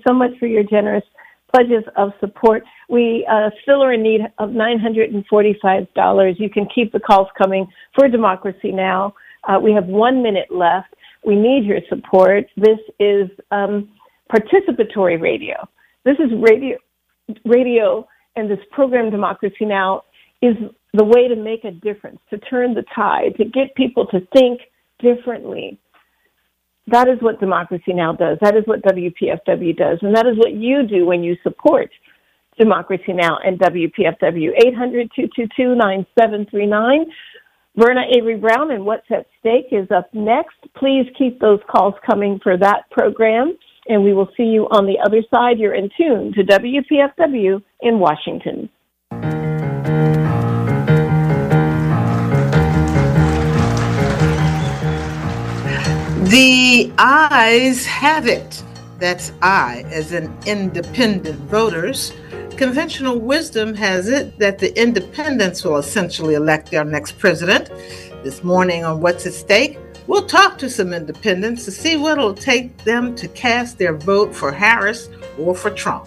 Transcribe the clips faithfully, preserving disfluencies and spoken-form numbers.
so much for your generous pledges of support. We uh, still are in need of nine hundred forty-five dollars. You can keep the calls coming for Democracy Now! Uh, we have one minute left. We need your support. This is um, participatory radio. This is radio, radio, and this program, Democracy Now!, is the way to make a difference, to turn the tide, to get people to think differently. That is what Democracy Now! Does. That is what W P F W does. And that is what you do when you support Democracy Now! And W P F W. eight hundred, two two two, nine seven three nine. Verna Avery Brown and What's at Stake is up next. Please keep those calls coming for that program, and we will see you on the other side. You're in tune to W P F W in Washington. The ayes have it. That's I, as in independent voters. Conventional wisdom has it that the independents will essentially elect our next president. This morning on What's at Stake, we'll talk to some independents to see what it'll take them to cast their vote for Harris or for Trump.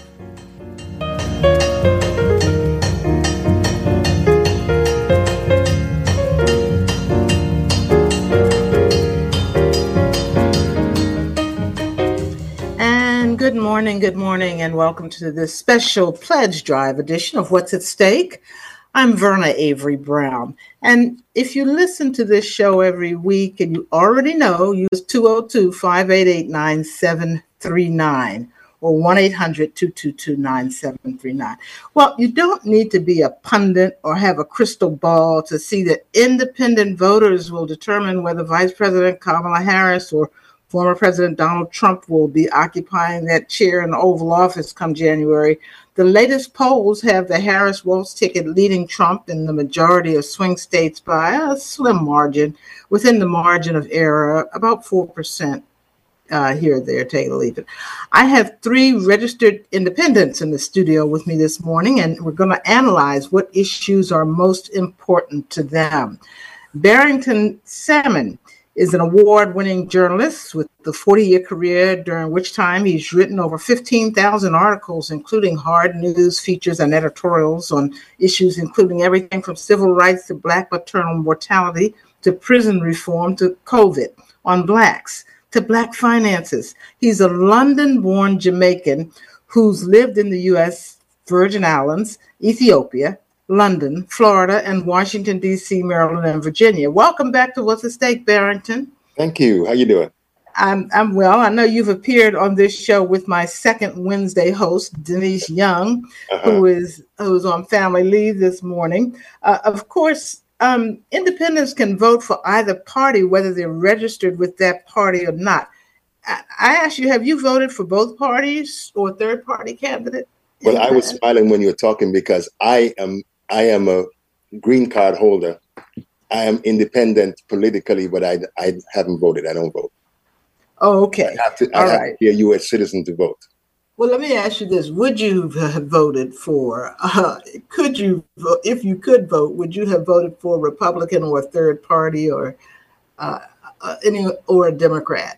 Good morning, good morning, and welcome to this special pledge drive edition of What's at Stake. I'm Verna Avery Brown, and if you listen to this show every week and you already know, use two oh two, five eight eight, nine seven three nine or one eight hundred, two two two, nine seven three nine. Well, you don't need to be a pundit or have a crystal ball to see that independent voters will determine whether Vice President Kamala Harris or former President Donald Trump will be occupying that chair in the Oval Office come January. The latest polls have the Harris-Walz ticket leading Trump in the majority of swing states by a slim margin, within the margin of error, about four percent uh, here or there, take it or leave it. I have three registered independents in the studio with me this morning, and we're going to analyze what issues are most important to them. Barrington Sammon is an award-winning journalist with a forty-year career, during which time he's written over fifteen thousand articles, including hard news, features, and editorials on issues including everything from civil rights to Black maternal mortality to prison reform to COVID, on Blacks to Black finances. He's a London-born Jamaican who's lived in the U S Virgin Islands, Ethiopia, London, Florida, and Washington, D C, Maryland, and Virginia. Welcome back to What's at Stake, Barrington. Thank you. How you doing? I'm I'm well. I know you've appeared on this show with my second Wednesday host, Denise Young, uh-huh. who is who's on family leave this morning. Uh, of course, um, independents can vote for either party, whether they're registered with that party or not. I, I ask you, have you voted for both parties or third-party candidate? Well, I was smiling when you were talking because I am I am a green card holder. I am independent politically, but I, I haven't voted. I don't vote. Oh, okay. I have to, I All have right. to be a U S citizen to vote. Well, let me ask you this. Would you have voted for, uh, could you, if you could vote, would you have voted for a Republican or a third party or uh, uh, any or a Democrat?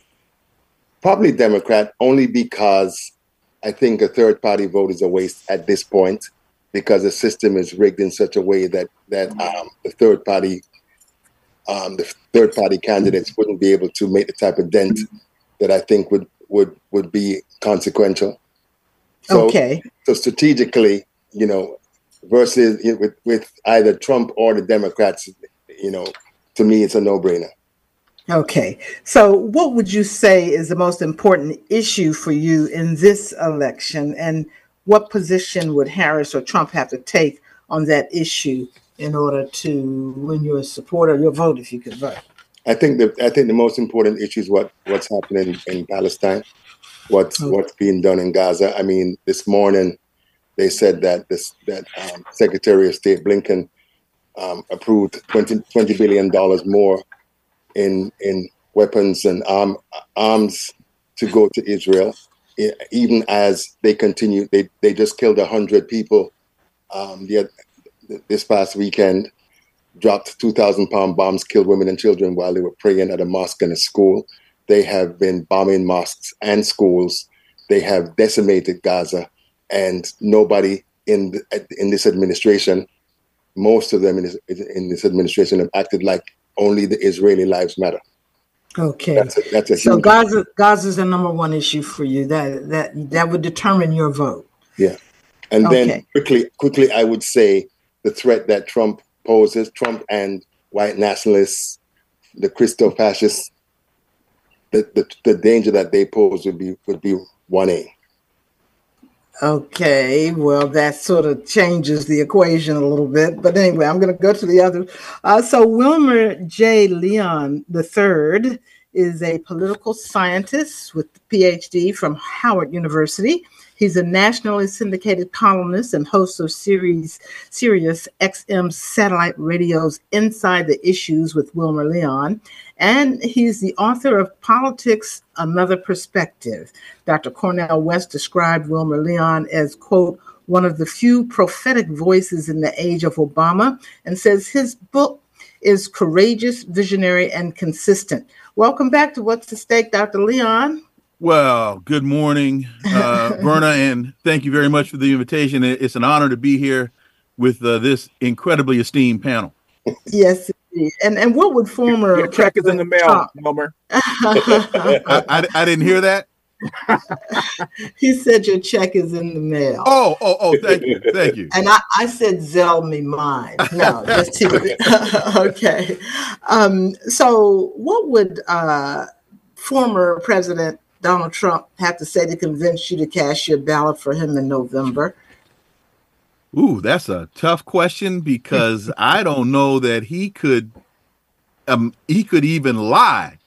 Probably Democrat, only because I think a third party vote is a waste at this point, because the system is rigged in such a way that that um, the third party, um, the third party candidates wouldn't be able to make the type of dent that I think would would would be consequential. So, okay. So strategically, you know, versus you know, with with either Trump or the Democrats, you know, to me it's a no-brainer. Okay. So what would you say is the most important issue for you in this election, and what position would Harris or Trump have to take on that issue in order to win your support or your vote, if you could vote? I think the I think the most important issue is what, what's happening in Palestine, what's okay. what's being done in Gaza. I mean, this morning they said that this that um, Secretary of State Blinken um, approved twenty billion dollars more in in weapons and arm, arms to go to Israel. Even as they continue, they, they just killed one hundred people um, the, this past weekend, dropped two thousand pound bombs, killed women and children while they were praying at a mosque and a school. They have been bombing mosques and schools they have decimated Gaza, and nobody in the, in this administration, most of them in this, in this administration have acted like only the Israeli lives matter. Okay, that's a, that's a so huge Gaza Gaza is the number one issue for you. That that that would determine your vote. Yeah, and Okay. then quickly, quickly, I would say the threat that Trump poses, Trump and white nationalists, the Christo-fascists, the, the the danger that they pose would be would be one A. Okay, well, that sort of changes the equation a little bit. But anyway, I'm going to go to the other. Uh, so Wilmer J. Leon the third is a political scientist with a P H D from Howard University. He's a nationally syndicated columnist and host of series Sirius X M satellite radio's Inside the Issues with Wilmer Leon. And he's the author of Politics, Another Perspective. Doctor Cornel West described Wilmer Leon as, quote, one of the few prophetic voices in the age of Obama, and says his book is courageous, visionary, and consistent. Welcome back to What's at Stake, Doctor Leon. Well, good morning, uh, Verna, and thank you very much for the invitation. It's an honor to be here with uh, this incredibly esteemed panel. Yes, indeed. And and what would former Your check is in the mail, Wilmer. I, I, I didn't hear that. He said your check is in the mail. Oh, oh, oh, thank you, thank you. And I, I said, Zell me mine. No, just teasing. Okay. Um, so what would uh, former President Donald Trump have to say to convince you to cast your ballot for him in November? Ooh, that's a tough question, because I don't know that he could um he could even lie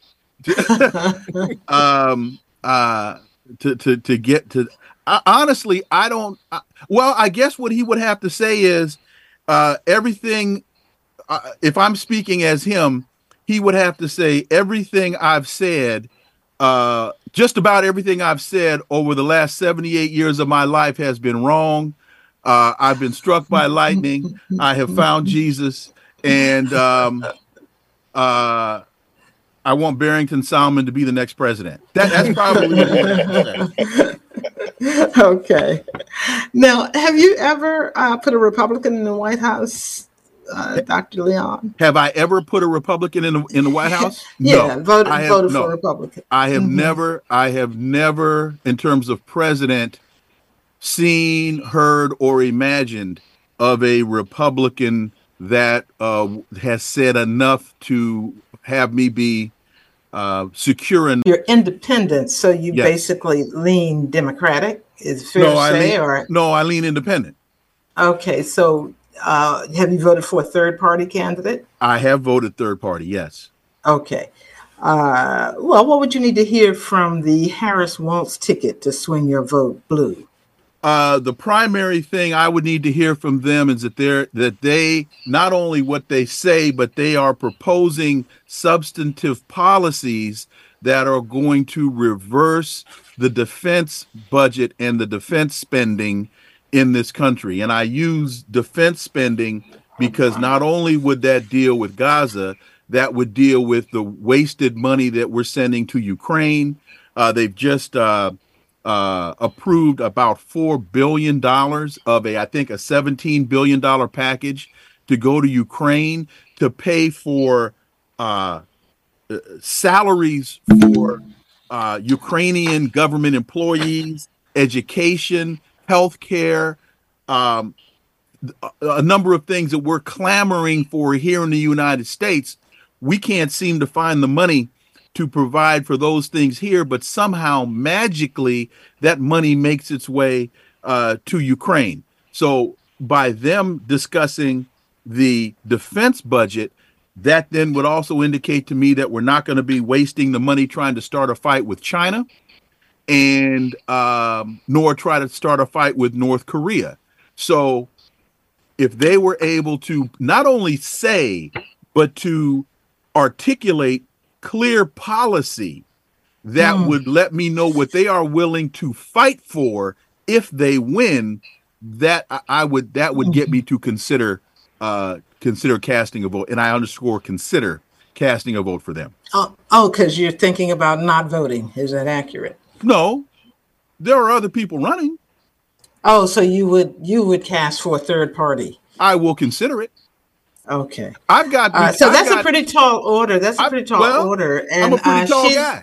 um uh to to to get to uh, honestly I don't uh, well I guess what he would have to say is uh everything uh, if I'm speaking as him, he would have to say everything I've said uh just about everything I've said over the last seventy-eight years of my life has been wrong. Uh, I've been struck by lightning. I have found Jesus, and um, uh, I want Barrington Salmon to be the next president. That, that's probably what I say. Okay. Now, have you ever uh, put a Republican in the White House, uh, Doctor Leon? Have I ever put a Republican in the, in the White House? Yeah, no, voted, I have, voted no. for a Republican. I have Mm-hmm. never, I have never, in terms of president, seen, heard, or imagined of a Republican that uh, has said enough to have me be uh, secure in You're independent, so you Yes. basically lean Democratic. Is it fair no, to I say? lean, Or no, I lean independent. okay, so uh, have you voted for a third party candidate? I have voted third party. Yes. Okay. Uh, well, what would you need to hear from the Harris-Walz ticket to swing your vote blue? Uh, the primary thing I would need to hear from them is that they're that they not only what they say, but they are proposing substantive policies that are going to reverse the defense budget and the defense spending in this country. And I use defense spending because not only would that deal with Gaza, that would deal with the wasted money that we're sending to Ukraine. Uh, they've just uh, uh, approved about four billion dollars of a, I think, a seventeen billion dollars package to go to Ukraine to pay for uh, salaries for uh, Ukrainian government employees, education, healthcare, um, a, a number of things that we're clamoring for here in the United States. We can't seem to find the money to provide for those things here, but somehow magically that money makes its way uh, to Ukraine. So by them discussing the defense budget, that then would also indicate to me that we're not going to be wasting the money trying to start a fight with China, and um, nor try to start a fight with North Korea. So if they were able to not only say, but to articulate clear policy that mm. would let me know what they are willing to fight for if they win, that I would that would get me to consider uh, consider casting a vote, and I underscore consider casting a vote for them. Oh, oh, because you're thinking about not voting. Is that accurate? No, there are other people running. Oh, so you would you would cast for a third party? I will consider it. Okay. I've got. Uh, so I've that's got, a pretty tall order. That's a I, pretty tall well, order. And I'm a pretty uh, tall she's, guy.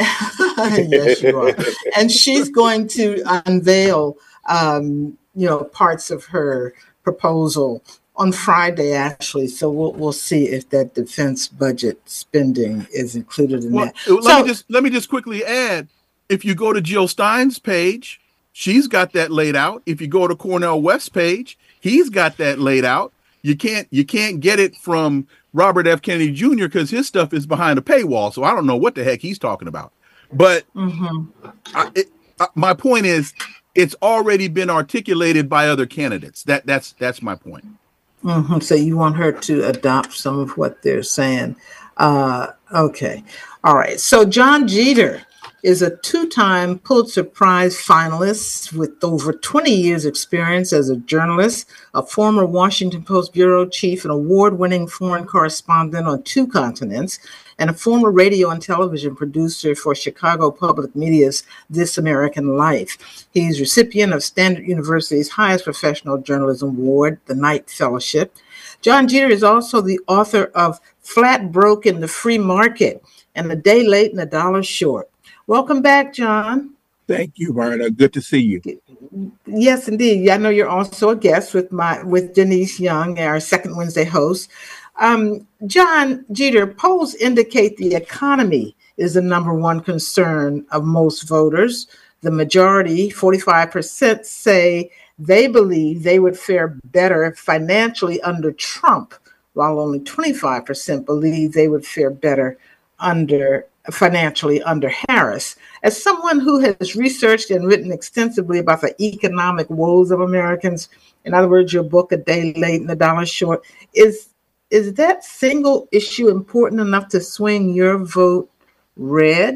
Yes, you are. And she's going to unveil, um, you know, parts of her proposal on Friday, actually. So we'll we'll see if that defense budget spending is included in Well, that. let so, me just let me just quickly add. If you go to Jill Stein's page, she's got that laid out. If you go to Cornel West's page, he's got that laid out. You can't you can't get it from Robert F. Kennedy Junior because his stuff is behind a paywall. So I don't know what the heck he's talking about. But mm-hmm. I, it, uh, my point is, it's already been articulated by other candidates. That that's that's my point. Mm-hmm. So you want her to adopt some of what they're saying. Uh, okay. All right. So John Jeter is a two-time Pulitzer Prize finalist with over twenty years experience as a journalist, a former Washington Post bureau chief, an award-winning foreign correspondent on two continents, and a former radio and television producer for Chicago Public Media's This American Life. He's recipient of Standard University's highest professional journalism award, the Knight Fellowship. John Jeter is also the author of Flat Broke in the Free Market and A Day Late and a Dollar Short. Welcome back, John. Thank you, Verna. Good to see you. Yes, indeed. I know you're also a guest with my with Denise Young, our second Wednesday host. Um, John Jeter, polls indicate the economy is the number one concern of most voters. The majority, forty-five percent, say they believe they would fare better financially under Trump, while only twenty-five percent believe they would fare better under financially under Harris. As someone who has researched and written extensively about the economic woes of Americans, in other words, your book, A Day Late and a Dollar Short, is is that single issue important enough to swing your vote red?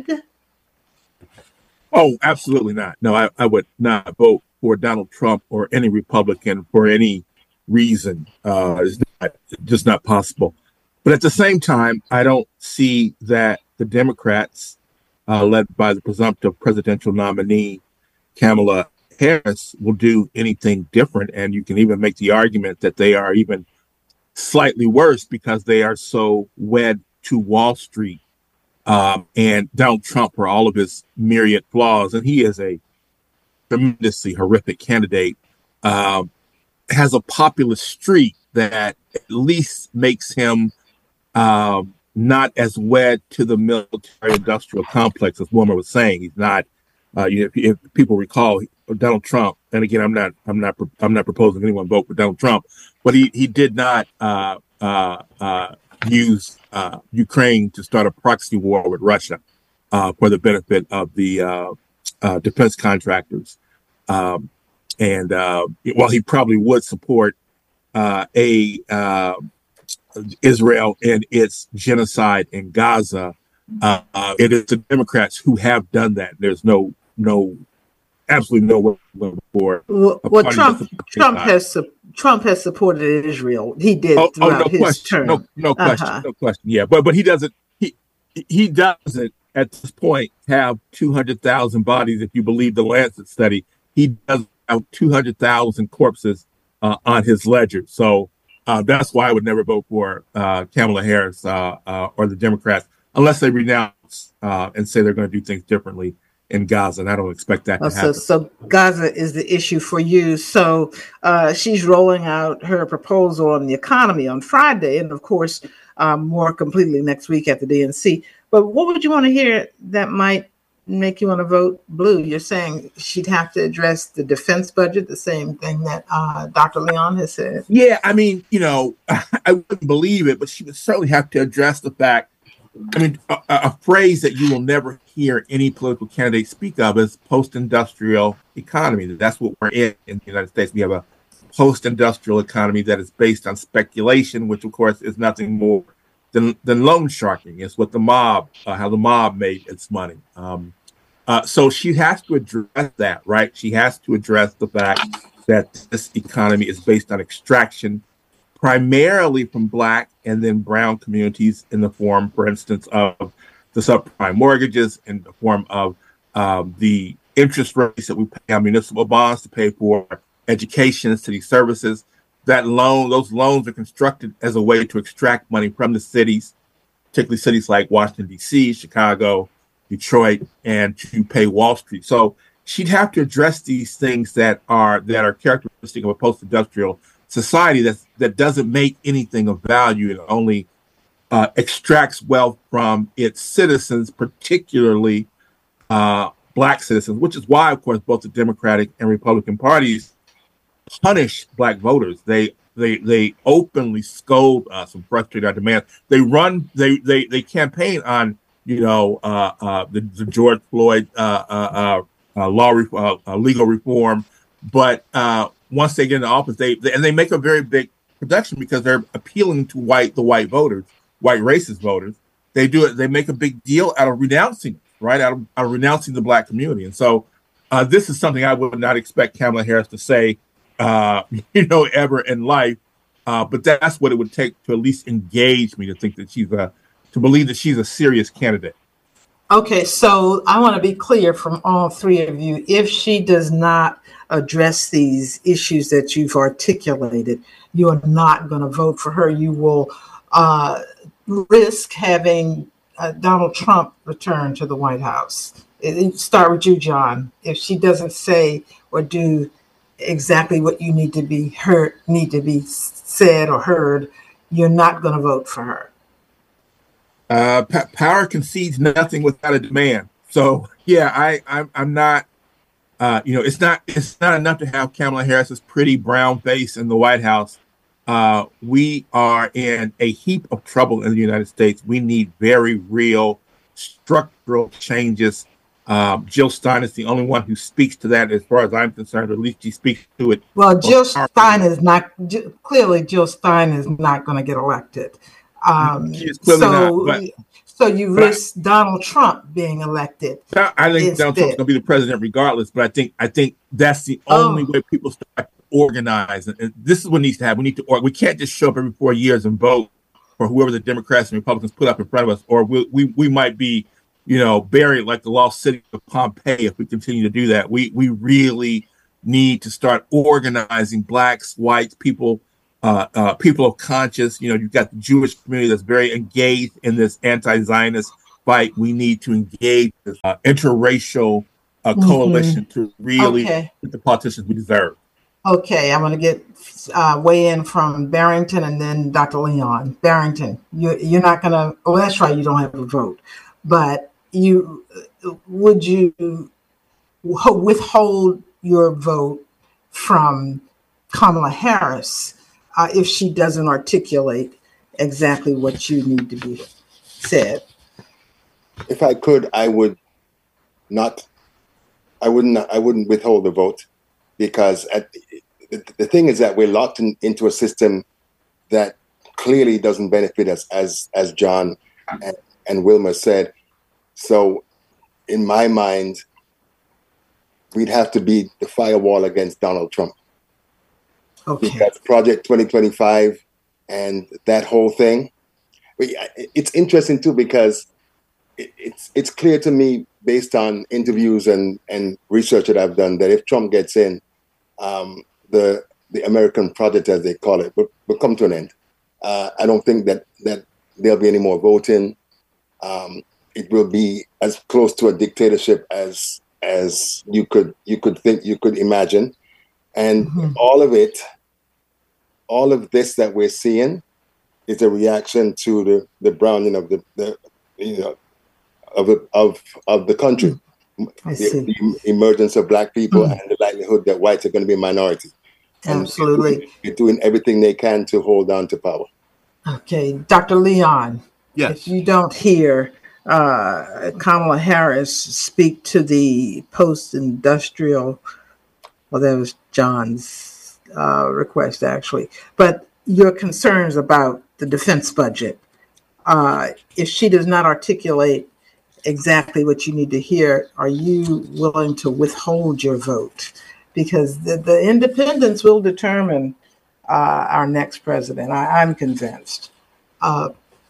Oh, absolutely not. No, I, I would not vote for Donald Trump or any Republican for any reason. Uh, it's not, just not possible. But at the same time, I don't see that the Democrats, uh, led by the presumptive presidential nominee, Kamala Harris, will do anything different. And you can even make the argument that they are even slightly worse because they are so wed to Wall Street um, and Donald Trump, for all of his myriad flaws, and he is a tremendously horrific candidate, uh, has a populist streak that at least makes him uh, not as wed to the military-industrial complex, as Wilmer was saying. He's not. Uh, you know, if, if people recall, Donald Trump, and again, I'm not, I'm not, I'm not proposing anyone vote for Donald Trump, but he he did not uh, uh, uh, use uh, Ukraine to start a proxy war with Russia uh, for the benefit of the uh, uh, defense contractors. Um, and uh, while he probably would support uh, a uh, Israel and its genocide in Gaza, uh, uh, it is the Democrats who have done that. There's no no. Absolutely no way for. Well, well Trump Trump has su- Trump has supported Israel. He did oh, throughout oh, no his question. term. No, no question. Uh-huh. No question. Yeah, but but he doesn't. He he doesn't at this point have two hundred thousand bodies. If you believe the Lancet study, he does have two hundred thousand corpses uh, on his ledger. So uh, that's why I would never vote for uh, Kamala Harris uh, uh, or the Democrats unless they renounce uh, and say they're going to do things differently in Gaza, and I don't expect that oh, to happen. So, so Gaza is the issue for you. So uh, she's rolling out her proposal on the economy on Friday, and of course, um, more completely next week at the D N C. But what would you want to hear that might make you want to vote blue? You're saying she'd have to address the defense budget, the same thing that uh, Doctor Leon has said. Yeah, I mean, you know, I wouldn't believe it, but she would certainly have to address the fact. I mean, a, a phrase that you will never hear any political candidate speak of is post-industrial economy. That's what we're in in the United States. We have a post-industrial economy that is based on speculation, which, of course, is nothing more than, than loan sharking. It's what the mob, uh, how the mob made its money. Um, uh, so she has to address that, right? She has to address the fact that this economy is based on extraction, primarily from Black and then brown communities in the form, for instance, of the subprime mortgages, in the form of um, the interest rates that we pay on municipal bonds to pay for education and city services. That loan, those loans are constructed as a way to extract money from the cities, particularly cities like Washington, D C, Chicago, Detroit, and to pay Wall Street. So she'd have to address these things that are that are characteristic of a post-industrial society that that doesn't make anything of value and only uh, extracts wealth from its citizens, particularly uh, Black citizens, which is why, of course, both the Democratic and Republican parties punish Black voters. They they they openly scold us and frustrate our demands. They run they they they campaign on you know uh, uh, the, the George Floyd uh, uh, uh, law re- uh, uh, legal reform, but uh, once they get into office, they, they and they make a very big production because they're appealing to white the white voters, white racist voters. They do it. They make a big deal out of renouncing it, right? Out of, out of renouncing the Black community, and so uh, this is something I would not expect Kamala Harris to say. Uh, you know, ever in life, uh, but that's what it would take to at least engage me to think that she's a, to believe that she's a serious candidate. Okay, so I want to be clear from all three of you. If she does not address these issues that you've articulated, you are not going to vote for her. You will uh, risk having uh, Donald Trump return to the White House. It, start with you, John. If she doesn't say or do exactly what you need to be heard, need to be said or heard, you're not going to vote for her. Uh, p- power concedes nothing without a demand. So yeah, I, I'm, I'm not. Uh, you know, it's not. It's not enough to have Kamala Harris's pretty brown face in the White House. Uh, we are in a heap of trouble in the United States. We need very real structural changes. Um, Jill Stein is the only one who speaks to that, as far as I'm concerned. Or at least she speaks to it. Well, Jill Stein is not clearly. Jill Stein is not going to get elected. Um, she is clearly so, not. But, so you risk I, Donald Trump being elected. I think instead. Donald Trump's going to be the president regardless. But I think I think that's the only oh. way people start to organize. And, and this is what needs to happen. We need to. Or we can't just show up every four years and vote for whoever the Democrats and Republicans put up in front of us, or we we, we might be. You know, buried like the lost city of Pompeii. If we continue to do that, we we really need to start organizing Blacks, whites, people, uh, uh, people of conscience. You know, you've got the Jewish community that's very engaged in this anti-Zionist fight. We need to engage this uh, interracial uh, mm-hmm. coalition to really okay. get the politicians we deserve. Okay, I'm going to get uh, weigh in from Barrington and then Doctor Leon. Barrington, you, you're not going to. Oh, that's right. You don't have a vote, but. You would you withhold your vote from Kamala Harris uh, if she doesn't articulate exactly what you need to be said? If I could, I would not. I wouldn't. I wouldn't withhold the vote because at, the, the thing is that we're locked in, into a system that clearly doesn't benefit us, as as John and, and Wilma said. So, in my mind, we'd have to be the firewall against Donald Trump. Okay. Because Project twenty twenty-five and that whole thing. It's interesting, too, because it's it's clear to me, based on interviews and, and research that I've done, that if Trump gets in, um, the the American project, as they call it, will, will come to an end. Uh, I don't think that, that there'll be any more voting. Um, It will be as close to a dictatorship as as you could you could think you could imagine, and mm-hmm. all of it, all of this that we're seeing, is a reaction to the, the browning of the, the you know of of of the country, the, the emergence of Black people, mm-hmm. and the likelihood that whites are going to be a minority. Absolutely, and they're doing everything they can to hold on to power. Okay, Doctor Leon. Yes. If you don't hear. Uh, Kamala Harris speak to the post-industrial, well, that was John's uh, request, actually, but your concerns about the defense budget. Uh, if she does not articulate exactly what you need to hear, are you willing to withhold your vote? Because the, the independents will determine uh, our next president. I, I'm convinced. Uh,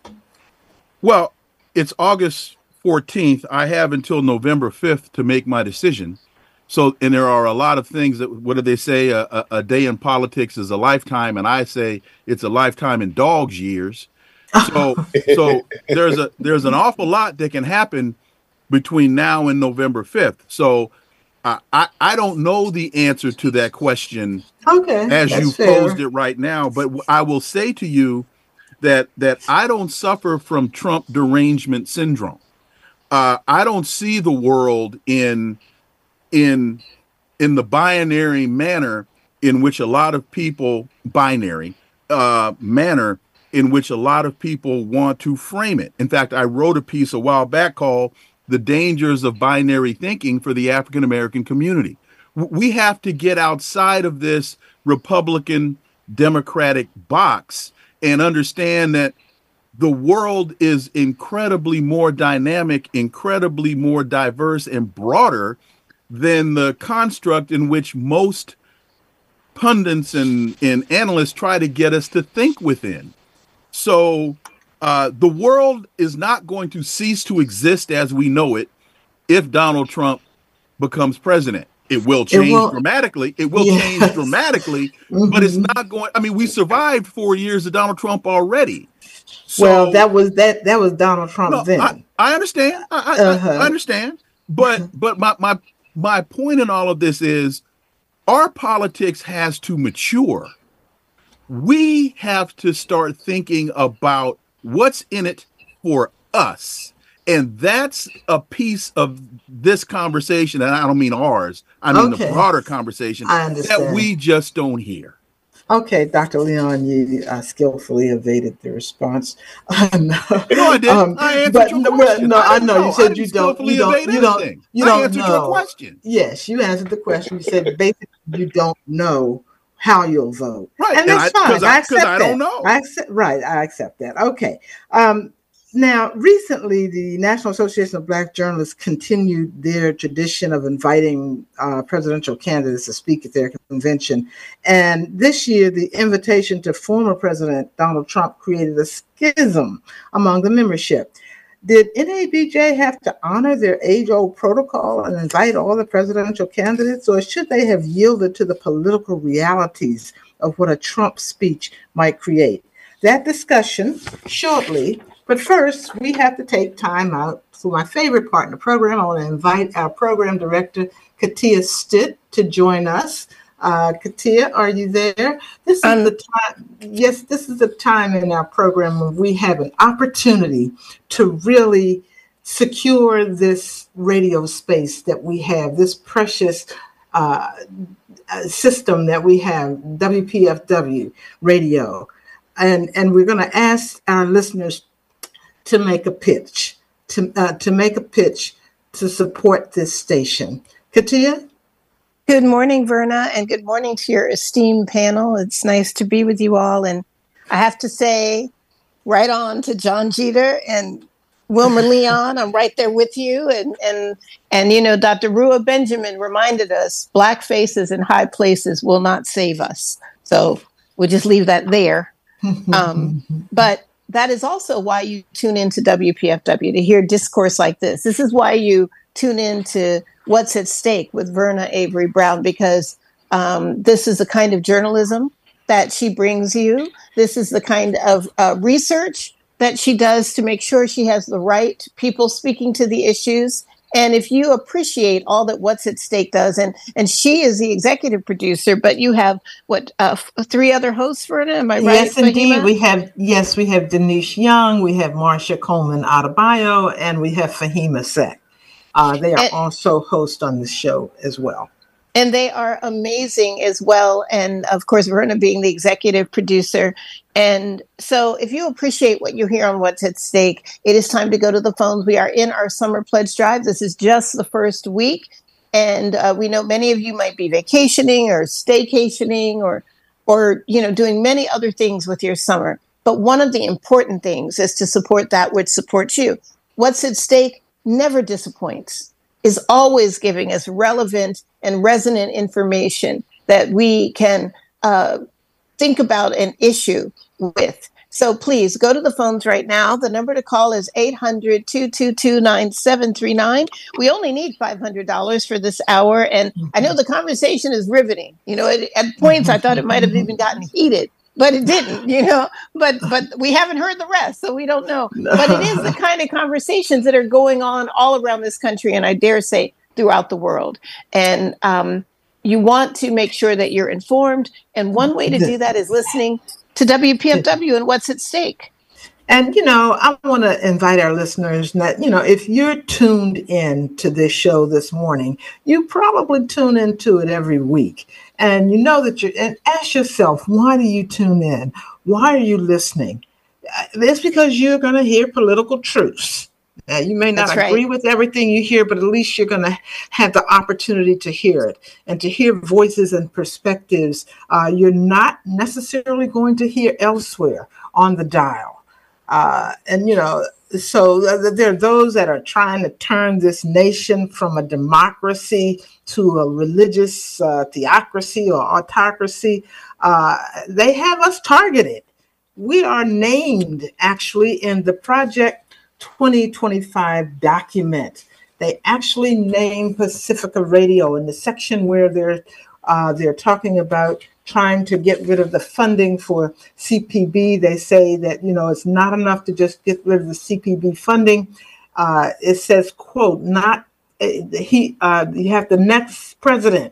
well, it's August fourteenth. I have until November fifth to make my decision. So, and there are a lot of things that, what do they say? A, a, a day in politics is a lifetime. And I say it's a lifetime in dog's years. So, so there's a, there's an awful lot that can happen between now and November fifth. So uh, I, I don't know the answer to that question okay, as you fair. posed it right now. But I will say to you that, that I don't suffer from Trump derangement syndrome. Uh, I don't see the world in in in the binary manner in which a lot of people binary uh, manner in which a lot of people want to frame it. In fact, I wrote a piece a while back called "The Dangers of Binary Thinking for the African American Community." We have to get outside of this Republican Democratic box and understand that the world is incredibly more dynamic, incredibly more diverse and broader than the construct in which most pundits and, and analysts try to get us to think within. So uh, the world is not going to cease to exist as we know it if Donald Trump becomes president. It will change it will, dramatically. It will yes. change dramatically, mm-hmm. but it's not going. I mean, we survived four years of Donald Trump already. So, well, that was that. That was Donald Trump no, then. I, I understand. I, uh-huh. I, I understand. But but my my my point in all of this is, our politics has to mature. We have to start thinking about what's in it for us. And that's a piece of this conversation, and I don't mean ours, I mean okay. the broader conversation that we just don't hear. Okay, Doctor Leon, you uh, skillfully evaded the response. Uh, no, no, I did. Um, I answered but, your no, question. No, I, I know. know. You said you don't. You don't. You don't. You I don't answered know. your question. Yes, you answered the question. You said basically you don't know how you'll vote, right? And that's and I, fine. I, I accept I that. don't know. I accept. Right. I accept that. Okay. Um, Now, recently, the National Association of Black Journalists continued their tradition of inviting uh, presidential candidates to speak at their convention. And this year, the invitation to former President Donald Trump created a schism among the membership. Did N A B J have to honor their age-old protocol and invite all the presidential candidates, or should they have yielded to the political realities of what a Trump speech might create? That discussion shortly. But first, we have to take time out for my favorite part in the program. I want to invite our program director, Katia Stitt, to join us. Uh, Katia, are you there? This is um, the time. Yes, this is the time in our program when we have an opportunity to really secure this radio space that we have, this precious uh, system that we have, W P F W radio. And, and we're going to ask our listeners to make a pitch, to uh, to make a pitch to support this station. Katia? Good morning, Verna, and good morning to your esteemed panel. It's nice to be with you all. And I have to say, right on to John Jeter and Wilmer Leon, I'm right there with you. And, and, and you know, Doctor Rua Benjamin reminded us, black faces in high places will not save us. So we'll just leave that there. Um, but that is also why you tune into W P F W, to hear discourse like this. This is why you tune into What's at Stake with Verna Avery Brown, because um, this is the kind of journalism that she brings you. This is the kind of uh, research that she does to make sure she has the right people speaking to the issues. And if you appreciate all that What's at Stake does, and and she is the executive producer, but you have what uh, f- three other hosts, Verna? Am I right? Yes, indeed. Fahima? We have yes, we have Denise Young, we have Marcia Coleman Adebayo, and we have Fahima Sek. Uh, they are and, also hosts on the show as well. And they are amazing as well. And of course, Verna being the executive producer. And so if you appreciate what you hear on What's at Stake, it is time to go to the phones. We are in our summer pledge drive. This is just the first week. And uh, we know many of you might be vacationing or staycationing or, or, you know, doing many other things with your summer. But one of the important things is to support that which supports you. What's at Stake never disappoints, is always giving us relevant and resonant information that we can uh, think about an issue with. So please go to the phones right now. The number to call is eight hundred, two two two, nine seven three nine. We only need five hundred dollars for this hour. And I know the conversation is riveting. You know, at, at points I thought it might have even gotten heated, but it didn't, you know, but but we haven't heard the rest, so we don't know. But it is the kind of conversations that are going on all around this country, and I dare say throughout the world. And um, you want to make sure that you're informed. And one way to do that is listening to W P F W and What's at Stake. And, you know, I want to invite our listeners that, you know, if you're tuned in to this show this morning, you probably tune into it every week. And you know that you're, and ask yourself, why do you tune in? Why are you listening? It's because you're going to hear political truths. Uh, you may not That's agree right. with everything you hear, but at least you're going to have the opportunity to hear it and to hear voices and perspectives uh, you're not necessarily going to hear elsewhere on the dial. Uh, and, you know, so there are those that are trying to turn this nation from a democracy to a religious uh, theocracy or autocracy. Uh, they have us targeted. We are named actually in the Project twenty twenty-five document. They actually named Pacifica Radio in the section where they're uh, they're talking about trying to get rid of the funding for C P B. They say that, you know, it's not enough to just get rid of the C P B funding. Uh, it says, quote, not uh, he. Uh, you have the next president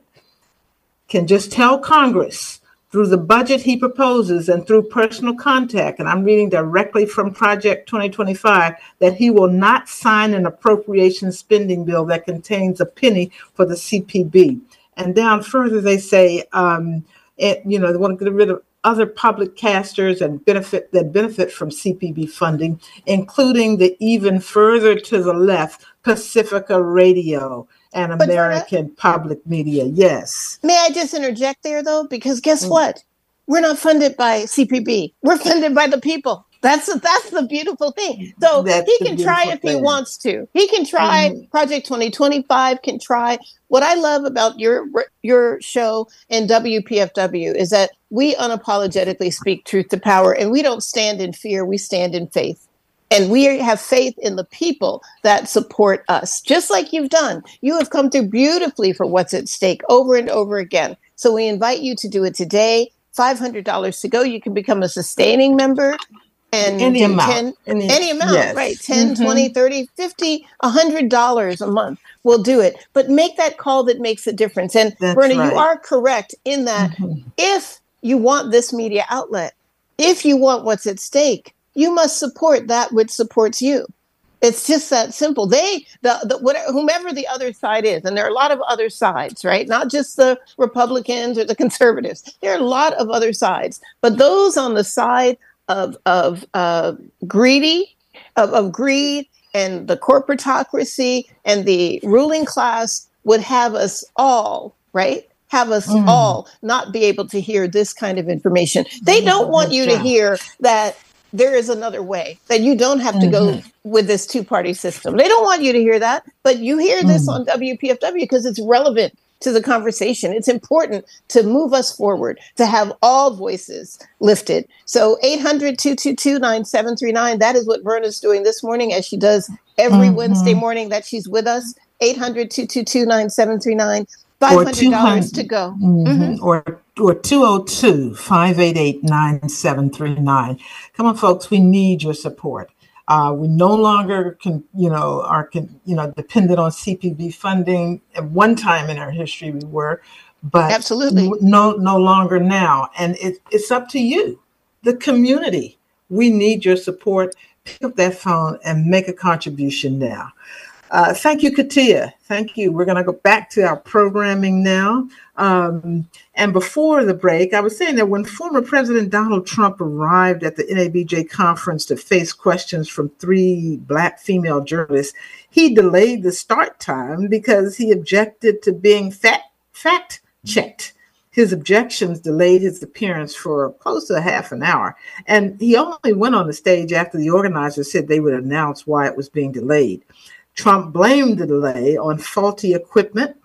can just tell Congress through the budget he proposes and through personal contact, and I'm reading directly from Project twenty twenty-five, that he will not sign an appropriation spending bill that contains a penny for the C P B. And down further, they say, um, it, you know, they want to get rid of other public casters and benefit that benefit from C P B funding, including the even further to the left, Pacifica Radio and But American Verna, Public Media. Yes. may I just interject there, though? Because guess Mm. what? We're not funded by C P B. We're funded by the people. That's that's the beautiful thing. So That's he the can try beautiful if he thing. wants to. He can try. Mhm. Project twenty twenty-five can try. What I love about your your show and W P F W is that we unapologetically speak truth to power, and we don't stand in fear. We stand in faith. And we have faith in the people that support us, just like you've done. You have come through beautifully for What's at Stake over and over again. So we invite you to do it today. five hundred dollars to go. You can become a sustaining member and Any do amount. ten, Any, any amount, yes. right? ten, Mhm. twenty, thirty, fifty, one hundred dollars a month. We'll do it. But make that call that makes a difference. And That's Verna, right. you are correct in that Mhm. if you want this media outlet, if you want What's at Stake, you must support that which supports you. It's just that simple. They, the, the whatever, whomever the other side is, and there are a lot of other sides, right? Not just the Republicans or the conservatives. There are a lot of other sides, but those on the side of of uh, greedy, of, of greed, and the corporatocracy and the ruling class would have us all, right? Have us Mm. all not be able to hear this kind of information. They don't want you to Yeah. hear that there is another way, that you don't have to go with this two-party system. They don't want you to hear that, but you hear this on W P F W because it's relevant to the conversation. It's important to move us forward, to have all voices lifted. So eight hundred, two two two, nine seven three nine, that is what Verna's doing this morning, as she does every Mhm. Wednesday morning that she's with us. eight hundred, two two two, nine seven three nine, Or five hundred two dollars hundred to go. Mhm. Mhm. Or or two oh two, five eight eight, nine seven three nine. Come on, folks, we need your support. Uh, we no longer can, you know, are can, you know, dependent on C P B funding. At one time in our history, we were, but Absolutely. no, no longer now. And it, it's up to you, the community. We need your support. Pick up that phone and make a contribution now. Uh, thank you, Katia. Thank you. We're going to go back to our programming now. Um, and before the break, I was saying that when former President Donald Trump arrived at the N A B J conference to face questions from three Black female journalists, he delayed the start time because he objected to being fact, fact checked. His objections delayed his appearance for close to a half an hour. And he only went on the stage after the organizers said they would announce why it was being delayed. Trump blamed the delay on faulty equipment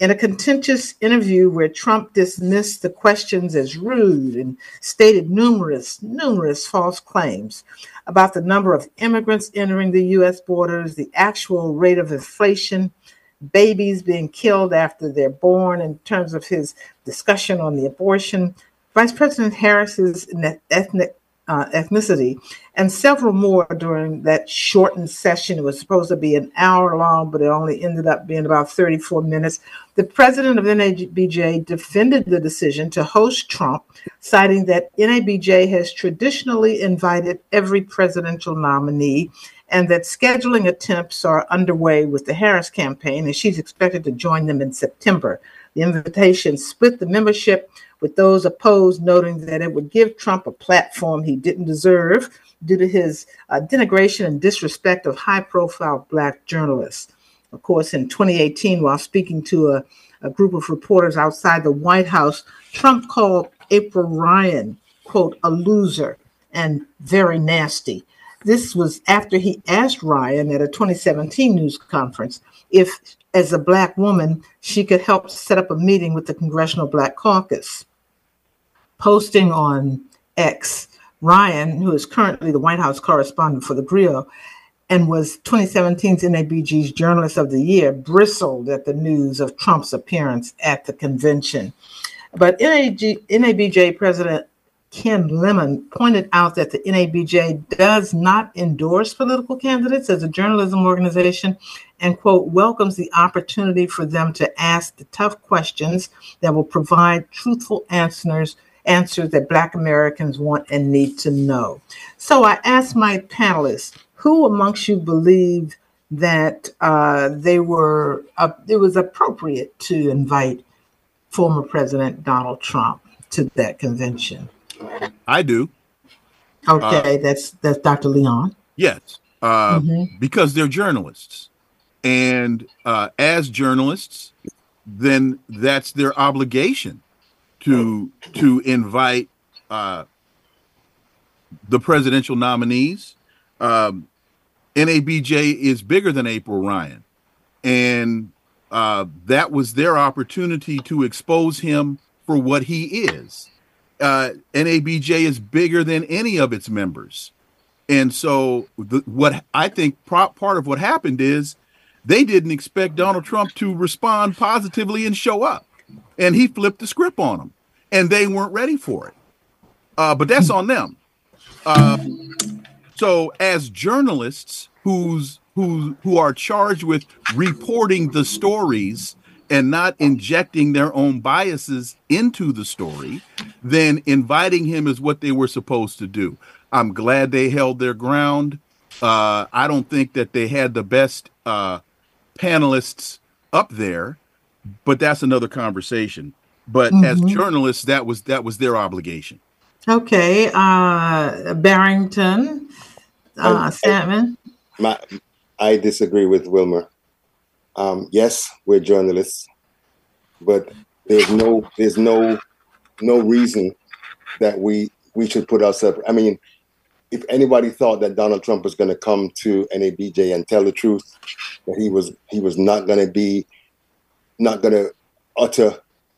In a contentious interview where Trump dismissed the questions as rude and stated numerous, numerous false claims about the number of immigrants entering the U S borders, the actual rate of inflation, babies being killed after they're born, in terms of his discussion on the abortion, Vice President Harris's ethnic uh, ethnicity, and several more during that shortened session. It was supposed to be an hour long, but it only ended up being about thirty-four minutes. The president of N A B J defended the decision to host Trump, citing that N A B J has traditionally invited every presidential nominee and that scheduling attempts are underway with the Harris campaign, and she's expected to join them in September. The invitation split the membership, with those opposed noting that it would give Trump a platform he didn't deserve due to his uh, denigration and disrespect of high-profile Black journalists. Of course, in twenty eighteen, while speaking to a, a group of reporters outside the White House, Trump called April Ryan, quote, a loser and very nasty. This was after he asked Ryan at a twenty seventeen news conference if, as a Black woman, she could help set up a meeting with the Congressional Black Caucus. Posting on X, Ryan, who is currently the White House correspondent for The Grill and was twenty seventeen's N A B J's Journalist of the Year, bristled at the news of Trump's appearance at the convention. But N A B J President Ken Lemon pointed out that the N A B J does not endorse political candidates as a journalism organization and, quote, welcomes the opportunity for them to ask the tough questions that will provide truthful answers answers that Black Americans want and need to know. So I asked my panelists, who amongst you believe that uh, they were uh, it was appropriate to invite former President Donald Trump to that convention? I do. Okay, uh, that's that's Doctor Leon. Yes, uh, mm-hmm. because they're journalists, and uh, as journalists, then that's their obligation to to invite uh, the presidential nominees. Um, N A B J is bigger than April Ryan, and uh, that was their opportunity to expose him for what he is. Uh, N A B J is bigger than any of its members. And so the, what I think pro- part of what happened is they didn't expect Donald Trump to respond positively and show up. And he flipped the script on them. And they weren't ready for it. Uh, but that's on them. Uh, so as journalists who's, who, who are charged with reporting the stories and not injecting their own biases into the story, then inviting him is what they were supposed to do. I'm glad they held their ground. Uh, I don't think that they had the best uh, panelists up there, but that's another conversation. But mm-hmm. as journalists, that was that was their obligation. Okay, uh, Barrington, uh, um, Salmon. My, I disagree with Wilmer. Um, yes, we're journalists, but there's no there's no no reason that we we should put ourselves. I mean, if anybody thought that Donald Trump was going to come to N A B J and tell the truth, that he was he was not going to be not going to utter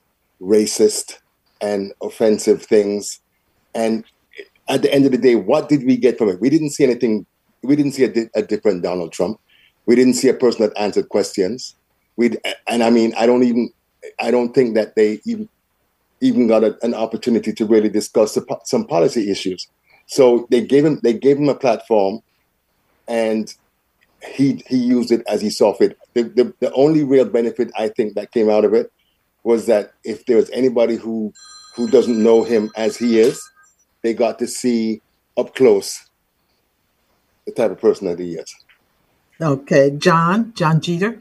racist and offensive things, and at the end of the day, what did we get from it? We didn't see anything. We didn't see a, di- a different Donald Trump. We didn't see a person that answered questions. We and I mean, I don't even, I don't think that they even even got a, an opportunity to really discuss the, some policy issues. So they gave him, they gave him a platform, and he he used it as he saw fit. The, the the only real benefit I think that came out of it was that if there was anybody who who doesn't know him as he is, they got to see up close the type of person that he is. Okay, John, John Jeter.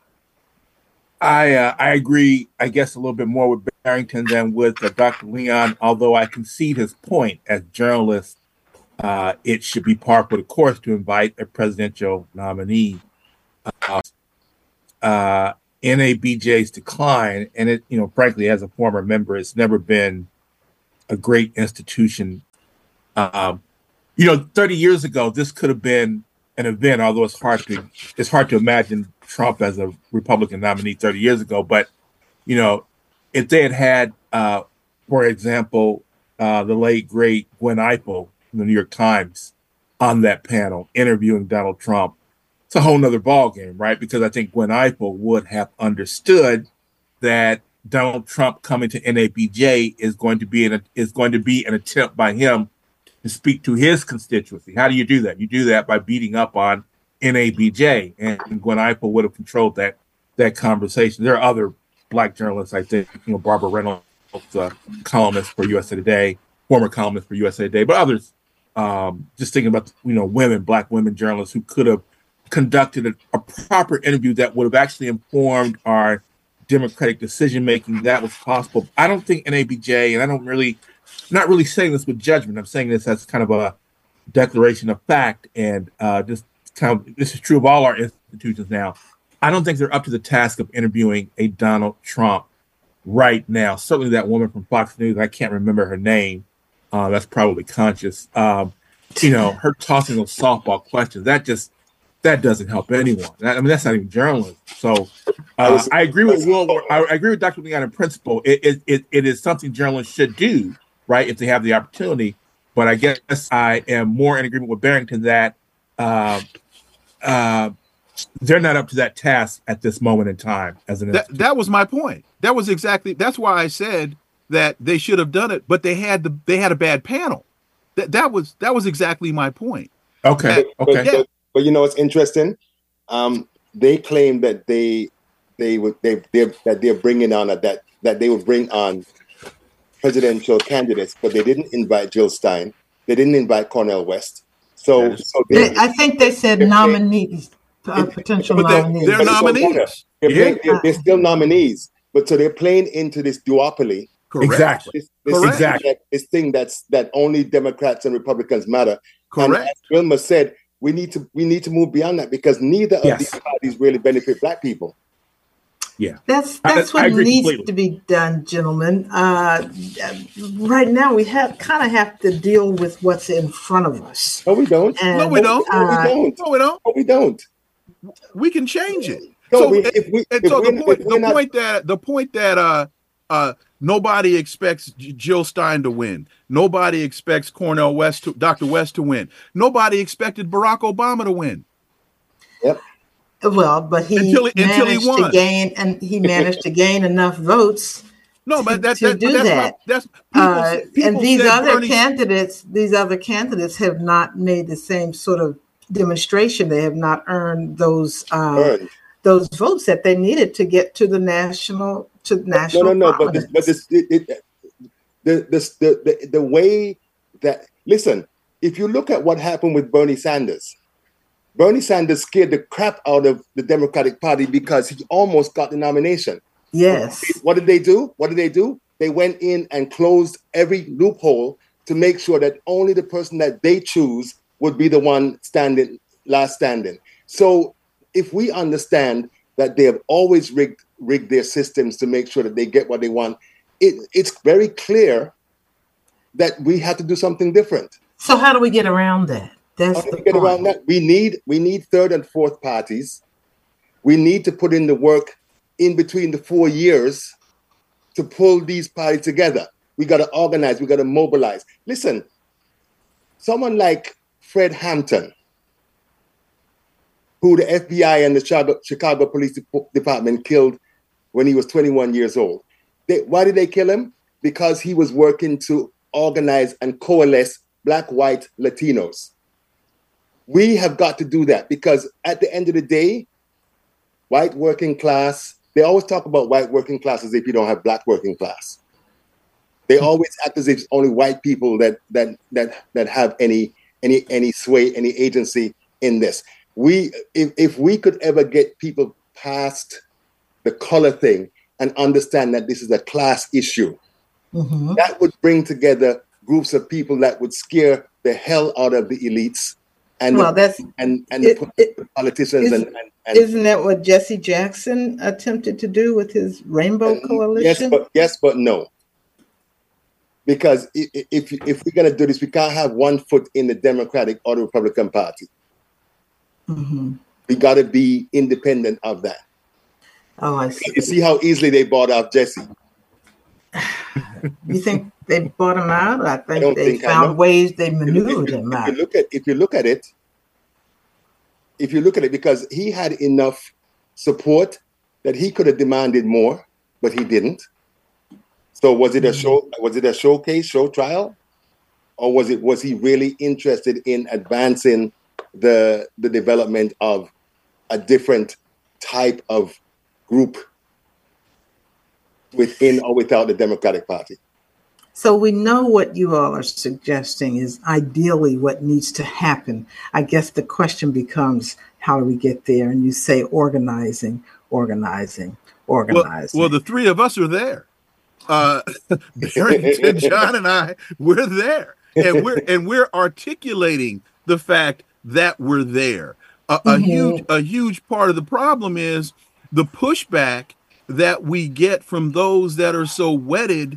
I uh, I agree, I guess, a little bit more with Barrington than with uh, Doctor Leon, although I concede his point. As journalists, uh, it should be par for the course to invite a presidential nominee. Uh, uh, N A B J's decline, and it, you know, frankly, as a former member, it's never been a great institution. Um, you know, thirty years ago, this could have been an event, although it's hard to it's hard to imagine Trump as a Republican nominee thirty years ago. But you know, if they had had, uh, for example, uh, the late great Gwen Ifill from the New York Times on that panel interviewing Donald Trump, it's a whole nother ballgame, right? Because I think Gwen Ifill would have understood that Donald Trump coming to N A B J is going to be an is going to be an attempt by him to speak to his constituency. How do you do that? You do that by beating up on N A B J, and Gwen Ifill would have controlled that that conversation. There are other Black journalists, I think, you know, Barbara Reynolds, uh, columnist for U S A Today, former columnist for U S A Today, but others. Um, just thinking about, you know, women, Black women journalists who could have conducted a, a proper interview that would have actually informed our democratic decision making. That was possible. I don't think N A B J, and I don't really, I'm not really saying this with judgment. I'm saying this as kind of a declaration of fact, and uh, just kind of this is true of all our institutions now. I don't think they're up to the task of interviewing a Donald Trump right now. Certainly, that woman from Fox News, I can't remember her name. Uh, that's probably conscious. Um, you know, her tossing those softball questions, that just, that doesn't help anyone. That, I mean, that's not even journalism. So uh, I agree with Will. I agree with Doctor Leon in principle. It, it, it, it is something journalists should do, right, if they have the opportunity. But I guess I am more in agreement with Barrington that uh, uh, they're not up to that task at this moment in time. As an that, that was my point. That was exactly, that's why I said that they should have done it, but they had the they had a bad panel. That that was that was exactly my point. Okay. But, okay. But, but, but you know what's interesting? Um, they claim that they they would they they that they're bringing on a, that that they would bring on presidential candidates, but they didn't invite Jill Stein. They didn't invite Cornel West. So, so they, I think they said nominees, uh, potential but they, nominees. They're nominees. They're, yeah. playing, they're, they're still nominees, but so they're playing into this duopoly. Correct. Exactly. This, this Correct. Exactly. That, this thing that's that only Democrats and Republicans matter. Correct. And as Wilma said, we need to we need to move beyond that because neither of Yes. these parties really benefit Black people. Yeah, that's that's I, what I agree needs completely. to be done, gentlemen. Uh, right now, we have kind of have to deal with what's in front of us. No, we don't. And, No, we don't. No, we uh, don't. No, we don't. No, we don't. We can change it. No, so we, and, if we, and if so we're, the point if the we're not, point that the point that uh uh nobody expects J- Jill Stein to win. Nobody expects Cornel West to Doctor West to win. Nobody expected Barack Obama to win. Yep. Well, but he Until he- until he managed won. to gain, and he managed to gain enough votes. No, but that, to that, do but that's that. My, that's people, Uh, people and these said other Bernie, candidates, these other candidates have not made the same sort of demonstration. They have not earned those uh, earned. those votes that they needed to get to the national to No, national. no, no. But this, but this, it, it, the, this, the, the the way that listen, if you look at what happened with Bernie Sanders, Bernie Sanders scared the crap out of the Democratic Party because he almost got the nomination. Yes. What did they do? What did they do? They went in and closed every loophole to make sure that only the person that they choose would be the one standing, last standing. So if we understand that they have always rigged, rigged their systems to make sure that they get what they want, it, it's very clear that we have to do something different. So how do we get around that? That's How do the we get point. around that? We need we need third and fourth parties. We need to put in the work in between the four years to pull these parties together. We got to organize. We got to mobilize. Listen, someone like Fred Hampton, who the F B I and the Chicago, Chicago Police Department killed when he was twenty-one years old. They, why did they kill him? Because he was working to organize and coalesce Black, white, Latinos. We have got to do that because at the end of the day, white working class, they always talk about white working class as if you don't have Black working class. They always act as if it's only white people that that that that have any any any sway, any agency in this. We if, if we could ever get people past the color thing and understand that this is a class issue, Mhm. that would bring together groups of people that would scare the hell out of the elites and Well, the, that's and and it- the it- politicians is- and, and, and Isn't that what Jesse Jackson attempted to do with his Rainbow and Coalition? yes, but yes, but no. Because i- i- if if we're gonna do this, we can't have one foot in the Democratic or the Republican Party. Mhm. We got to be independent of that. Oh, I see. You see how easily they bought off Jesse. You think they bought him out? I think I they think found ways they maneuvered him if out. You look at if you look at it, if you look at it, because he had enough support that he could have demanded more, but he didn't. So was it a show? Was it a showcase, show trial, or was it was he really interested in advancing the the development of a different type of group within or without the Democratic Party? So we know what you all are suggesting is ideally what needs to happen. I guess the question becomes, how do we get there? And you say organizing, organizing, organizing. Well, well the three of us are there. Uh, Barrington, John, and I, we're there, and we're and we're articulating the fact that we're there. A, a mm-hmm. huge a huge part of the problem is the pushback that we get from those that are so wedded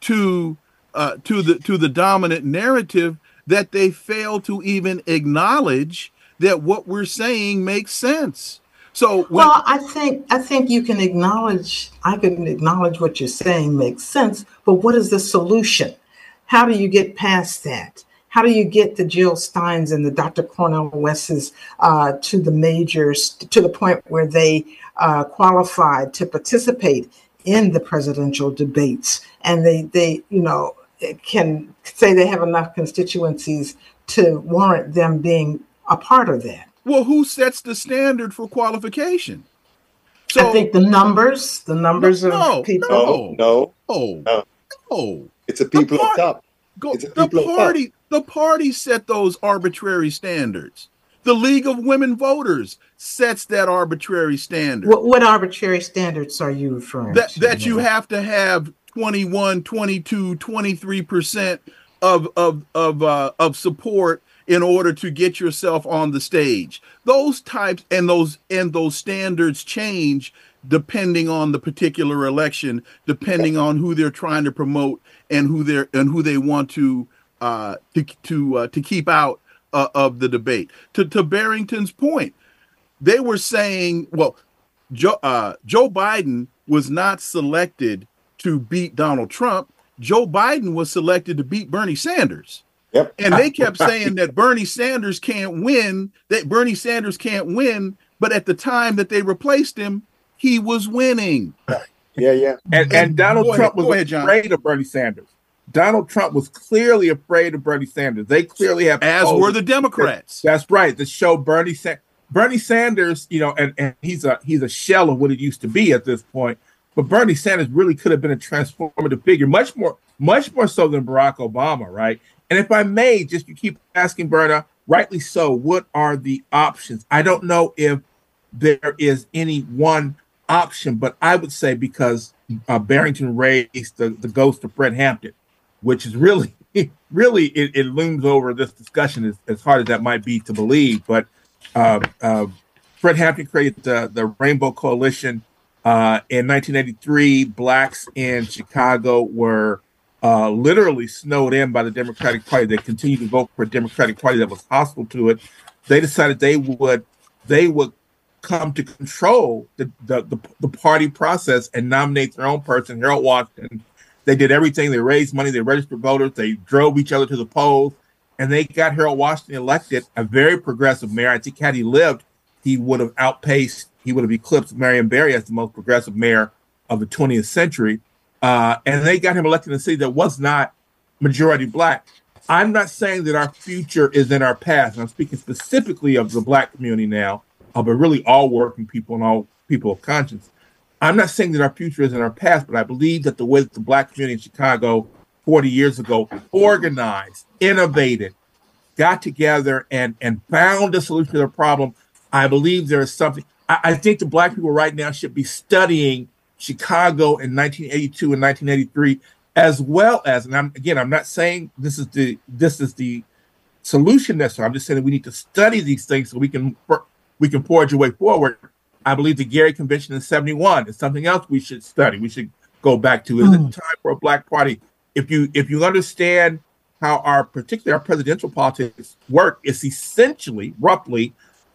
to uh, to the to the dominant narrative that they fail to even acknowledge that what we're saying makes sense. So when, well, I think I think you can acknowledge I can acknowledge what you're saying makes sense, but what is the solution? How do you get past that? How do you get the Jill Steins and the Doctor Cornel West's uh, to the majors to the point where they uh, qualified to participate in the presidential debates, and they they you know can say they have enough constituencies to warrant them being a part of that? Well, who sets the standard for qualification? So, I think the numbers, the numbers no, of people. No, no, no, no. no. It's the people the up top. Go, it's the party, the party set those arbitrary standards. The League of Women Voters sets that arbitrary standard. What, what arbitrary standards are you referring that, to? That you have to have twenty-one, twenty-two, twenty-three percent of of of uh, of support in order to get yourself on the stage. Those types and those and those standards change depending on the particular election, depending on who they're trying to promote and who they're and who they want to uh, to to uh, to keep out uh, of the debate. To to Barrington's point, they were saying, well, Joe uh, Joe Biden was not selected to beat Donald Trump. Joe Biden was selected to beat Bernie Sanders. Yep. And they kept saying that Bernie Sanders can't win, that Bernie Sanders can't win. But at the time that they replaced him, he was winning. Yeah, yeah. And, and, and Donald go Trump ahead, was ahead, afraid of Bernie Sanders. Donald Trump was clearly afraid of Bernie Sanders. They clearly have. As were the Democrats. That, that's right. The show Bernie Sanders. Bernie Sanders, you know, and, and he's a he's a shell of what it used to be at this point. But Bernie Sanders really could have been a transformative figure, much more, much more so than Barack Obama, right? And if I may, just you keep asking, Berna, rightly so, what are the options? I don't know if there is any one option, but I would say because uh, Barrington raised the, the ghost of Fred Hampton, which is really, really, it, it looms over this discussion as, as hard as that might be to believe. But uh, uh, Fred Hampton created the, the Rainbow Coalition. Uh, in nineteen eighty-three, blacks in Chicago were uh, literally snowed in by the Democratic Party. They continued to vote for a Democratic Party that was hostile to it. They decided they would they would come to control the, the, the, the party process and nominate their own person, Harold Washington. They did everything. They raised money. They registered voters. They drove each other to the polls. And they got Harold Washington elected, a very progressive mayor. I think had he lived, he would have outpaced He would have eclipsed Marion Barry as the most progressive mayor of the twentieth century. Uh, and they got him elected in a city that was not majority black. I'm not saying that our future is in our past. And I'm speaking specifically of the black community now, uh, but really all working people and all people of conscience. I'm not saying that our future is in our past, but I believe that the way that the black community in Chicago forty years ago organized, innovated, got together and, and found a solution to their problem, I believe there is something. I think the black people right now should be studying Chicago in nineteen eighty-two and nineteen eighty-three, as well as, and I'm, again, I'm not saying this is the this is the solution necessarily. I'm just saying that we need to study these things so we can we can forge a way forward. I believe the Gary Convention in seventy-one is something else we should study. We should go back to. Is mm. it time for a black party? If you if you understand how our particularly our presidential politics work, it's essentially roughly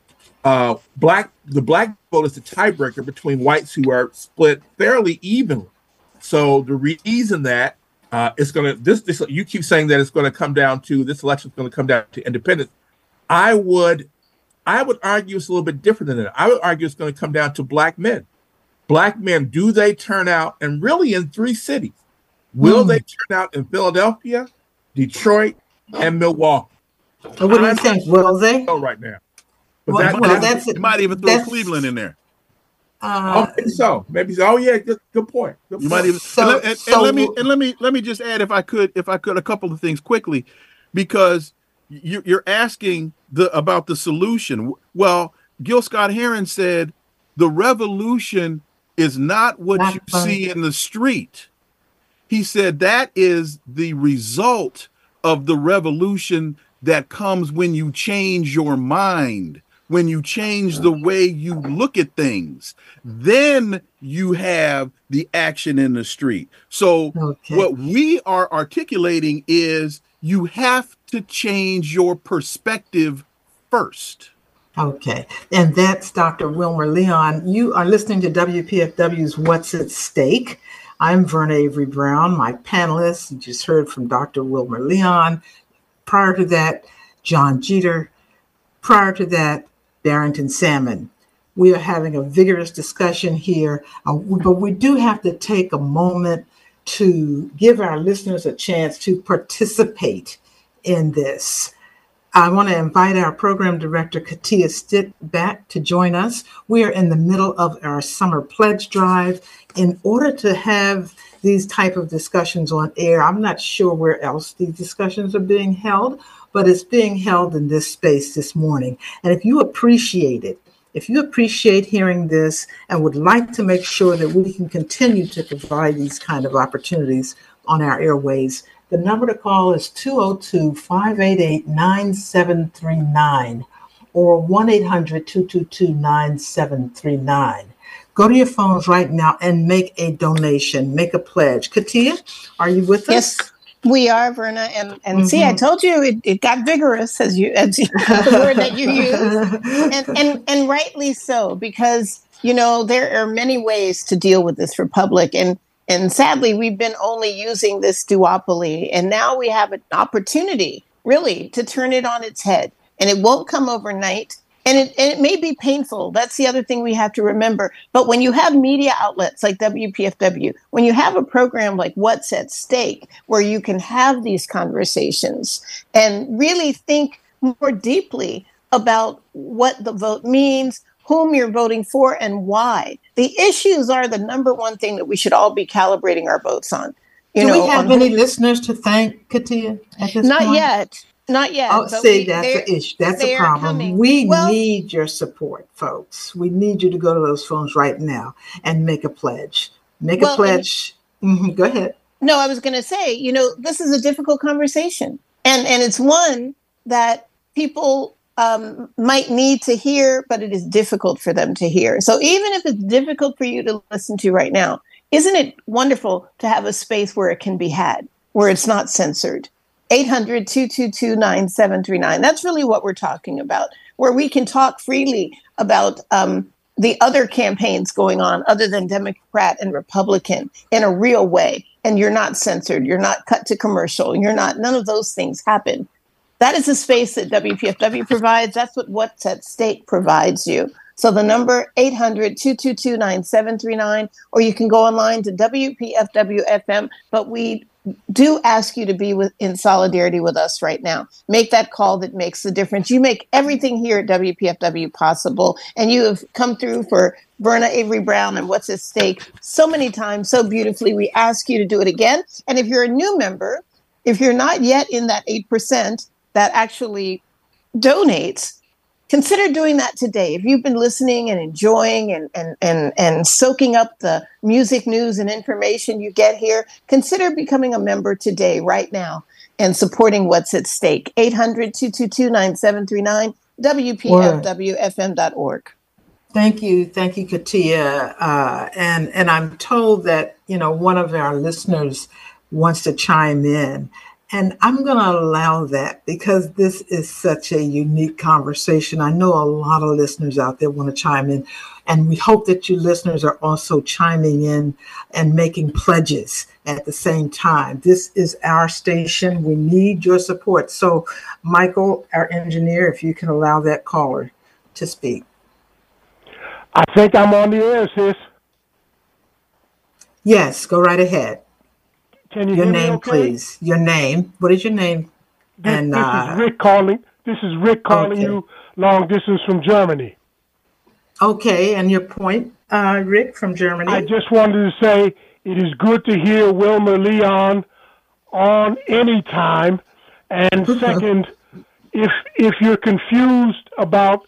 Uh, black the black vote is the tiebreaker between whites who are split fairly evenly. So the reason that uh, it's going to this this you keep saying that it's going to come down to this election is going to come down to independence. I would I would argue it's a little bit different than that. I would argue it's going to come down to black men. Black men, do they turn out? And really, in three cities, will mm. they turn out in Philadelphia, Detroit, and Milwaukee? So what do you think? Will they? Right now. But well, that, well, that's, you might even throw Cleveland in there. Uh, oh, maybe so. Maybe so. Oh yeah, good, good point. Good you point. might even. So, and, let, and, so, and let me and let me let me just add, if I could, if I could, a couple of things quickly, because you, you're asking the about the solution. Well, Gil Scott-Heron said the revolution is not what not you fun. see in the street. He said that is the result of the revolution that comes when you change your mind, when you change the way you look at things. Then you have the action in the street. So okay. what we are articulating is you have to change your perspective first. Okay. And that's Doctor Wilmer Leon. You are listening to W P F W's What's at Stake. I'm Verna Avery Brown. My panelists, you just heard from Doctor Wilmer Leon. Prior to that, John Jeter. Prior to that, Barrington Salmon. We are having a vigorous discussion here, uh, but we do have to take a moment to give our listeners a chance to participate in this. I want to invite our program director, Katia Stitt, back to join us. We are in the middle of our summer pledge drive. In order to have these type of discussions on air, I'm not sure where else these discussions are being held, but it's being held in this space this morning. And if you appreciate it, if you appreciate hearing this and would like to make sure that we can continue to provide these kind of opportunities on our airways, the number to call is two oh two, five eight eight, nine seven three nine or one eight hundred, two two two, nine seven three nine. Go to your phones right now and make a donation, make a pledge. Katia, are you with us? Yes, we are, Verna. And, and mm-hmm. see, I told you it, it got vigorous, as you as you, the word that you use. And, and, and rightly so, because, you know, there are many ways to deal with this republic. And And sadly, we've been only using this duopoly, and now we have an opportunity, really, to turn it on its head. And it won't come overnight, and it, and it may be painful. That's the other thing we have to remember. But when you have media outlets like W P F W, when you have a program like What's at Stake, where you can have these conversations and really think more deeply about what the vote means, whom you're voting for, and why. The issues are the number one thing that we should all be calibrating our votes on. You Do know, we have any who, listeners to thank, Katia, at this not point? yet. Not yet. Oh, see, we, that's an issue. That's a problem. Coming. We well, need your support, folks. We need you to go to those phones right now and make a pledge. Make well, a pledge. And, mm-hmm, go ahead. No, I was going to say, you know, this is a difficult conversation. And, and it's one that people Um, might need to hear, but it is difficult for them to hear. So even if it's difficult for you to listen to right now, isn't it wonderful to have a space where it can be had, where it's not censored? eight hundred, two two two, nine seven three nine. That's really what we're talking about, where we can talk freely about um, the other campaigns going on other than Democrat and Republican in a real way. And you're not censored. You're not cut to commercial. You're not, none of those things happen. That is the space that W P F W provides. That's what What's at Stake provides you. So the number eight hundred, two two two, nine seven three nine, or you can go online to W P F W F M. But we do ask you to be with, in solidarity with us right now. Make that call that makes the difference. You make everything here at W P F W possible, and you have come through for Verna Avery Brown and What's at Stake so many times, so beautifully. We ask you to do it again. And if you're a new member, if you're not yet in that eight percent, that actually donates, consider doing that today. If you've been listening and enjoying and, and, and, and soaking up the music, news, and information you get here, consider becoming a member today, right now, and supporting What's at Stake. eight hundred, two two two, nine seven three nine, W P F W F M dot org. Thank you. Thank you, Katia. Uh, and, and I'm told that, you know, one of our listeners wants to chime in. And I'm going to allow that because this is such a unique conversation. I know a lot of listeners out there want to chime in, and we hope that you listeners are also chiming in and making pledges at the same time. This is our station. We need your support. So, Michael, our engineer, if you can allow that caller to speak. I think I'm on the air, sis. Yes, go right ahead. Can you Your hear name, me okay? please. Your name. What is your name? This, and this uh, is Rick calling. This is Rick calling okay. you long distance from Germany. Okay, and your point, uh, Rick from Germany. I just wanted to say it is good to hear Wilmer Leon on any time. And second, if if you're confused about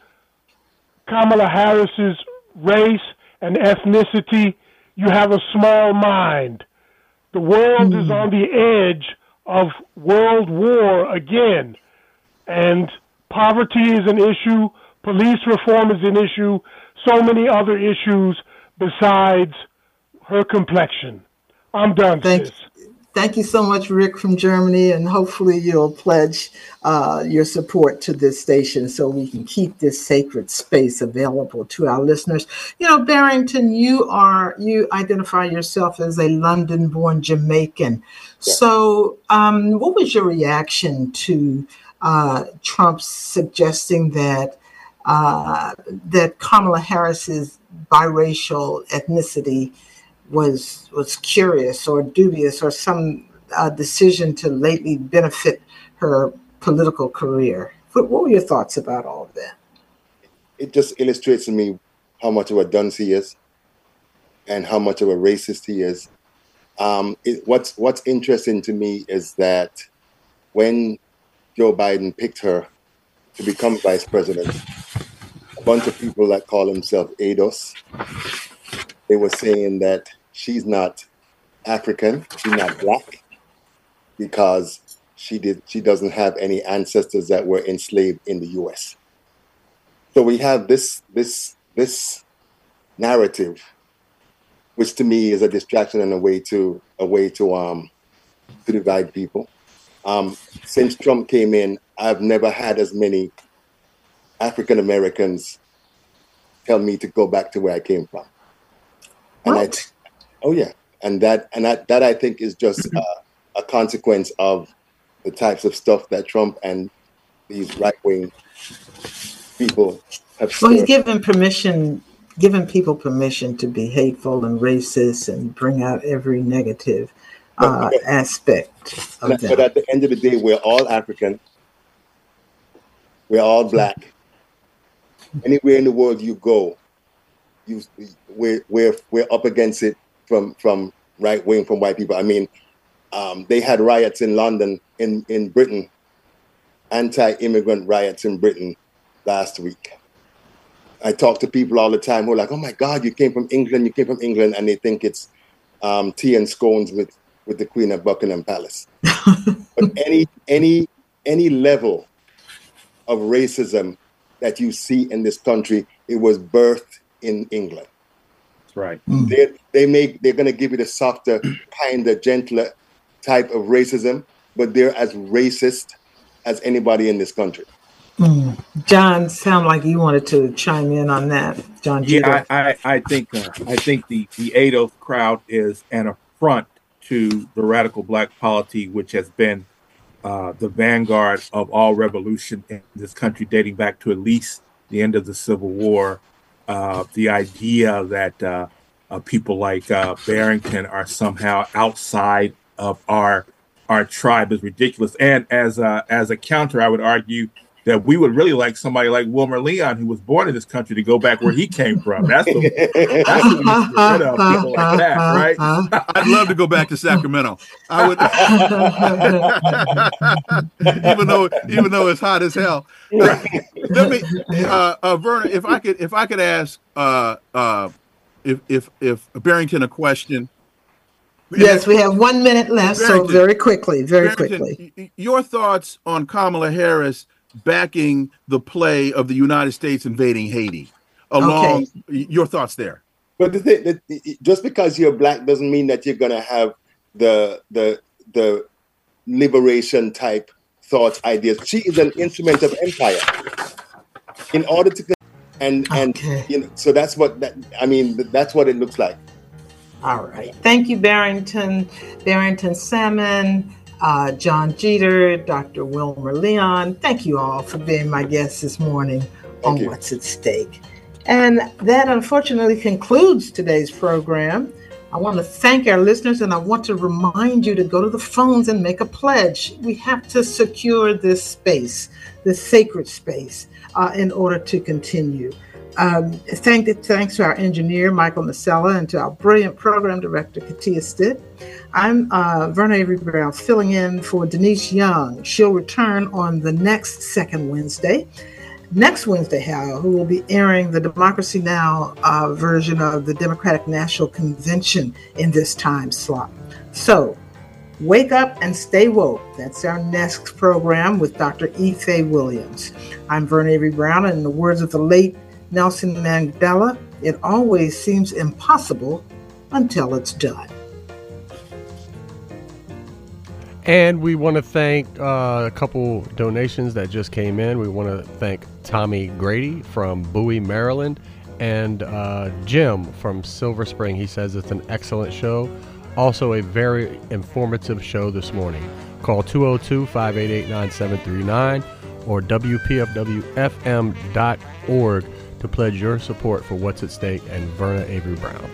Kamala Harris's race and ethnicity, you have a small mind. The world mm. is on the edge of world war again, and poverty is an issue, police reform is an issue, so many other issues besides her complexion. I'm done, Thank sis. You. Thank you so much, Rick from Germany, and hopefully you'll pledge uh, your support to this station so we can keep this sacred space available to our listeners. You know, Barrington, you are you identify yourself as a London-born Jamaican. Yeah. So, um, what was your reaction to uh, Trump suggesting that uh, that Kamala Harris's biracial ethnicity was was curious or dubious or some uh, decision to lately benefit her political career? What, what were your thoughts about all of that? It just illustrates to me how much of a dunce he is and how much of a racist he is. Um, it, what's what's interesting to me is that when Joe Biden picked her to become vice president, a bunch of people that call themselves A D O S, they were saying that she's not African, she's not black, because she did she doesn't have any ancestors that were enslaved in the U S. So we have this this this narrative, which to me is a distraction and a way to a way to um to divide people. Um, since Trump came in, I've never had as many African Americans tell me to go back to where I came from. And what? I, oh yeah, and that and that that I think is just uh, a consequence of the types of stuff that Trump and these right-wing people have. Well, he's given permission, given people permission to be hateful and racist and bring out every negative uh, but, aspect of but, them. But at the end of the day, we're all African. We're all black. Anywhere in the world you go, you we're we're we're up against it from from right wing, from white people. I mean, um, they had riots in London, in in Britain, anti-immigrant riots in Britain last week. I talk to people all the time who are like, "Oh my God, you came from England, you came from England," and they think it's um, tea and scones with with the Queen of Buckingham Palace. But any any any level of racism that you see in this country, it was birthed in England. That's right. Mm. They they make they're gonna give you the softer, kinder, gentler type of racism, but they're as racist as anybody in this country. Mm. John, sound like you wanted to chime in on that. John, yeah, I, I I think uh, I think the the A D O S crowd is an affront to the radical black polity, which has been Uh, the vanguard of all revolution in this country, dating back to at least the end of the Civil War. Uh, the idea that uh, uh, people like uh, Barrington are somehow outside of our our tribe is ridiculous. And as a, as a counter, I would argue that we would really like somebody like Wilmer Leon, who was born in this country, to go back where he came from. That's the, that's what we should get rid of, people like that, right? I'd love to go back to Sacramento. I would, even though even though it's hot as hell. Let me, uh, uh, Verna, if I could if I could ask uh, uh, if if if Barrington a question. Yes, we have one minute left, Barrington, so very quickly, very Barrington, quickly. Your thoughts on Kamala Harris backing the play of the United States invading Haiti? Along, okay. Your thoughts there. But the thing, the, just because you're black doesn't mean that you're going to have the the the liberation type thoughts, ideas. She is an instrument of empire. In order to, and and Okay. you know, so that's what that. I mean, that's what it looks like. All right. Thank you, Barrington, Barrington Salmon, uh, John Jeter, Doctor Wilmer Leon. Thank you all for being my guests this morning on you. What's at Stake. And that unfortunately concludes today's program. I want to thank our listeners, and I want to remind you to go to the phones and make a pledge. We have to secure this space, this sacred space, uh, in order to continue. Um, thank, thanks to our engineer, Michael Nacella, and to our brilliant program director, Katia Stitt. I'm uh, Verna Avery Brown, filling in for Denise Young. She'll return on the next second Wednesday. Next Wednesday, however, we will be airing the Democracy Now! Uh, version of the Democratic National Convention in this time slot. So, wake up and stay woke. That's our next program with Doctor Ife Williams. I'm Verna Avery Brown, and in the words of the late Nelson Mandela, it always seems impossible until it's done. And we want to thank uh, a couple donations that just came in. We want to thank Tommy Grady from Bowie, Maryland, and uh, Jim from Silver Spring. He says it's an excellent show. Also a very informative show this morning. Call two oh two, five eight eight, nine seven three nine or W P F W F M dot org to pledge your support for What's at Stake and Verna Avery Brown.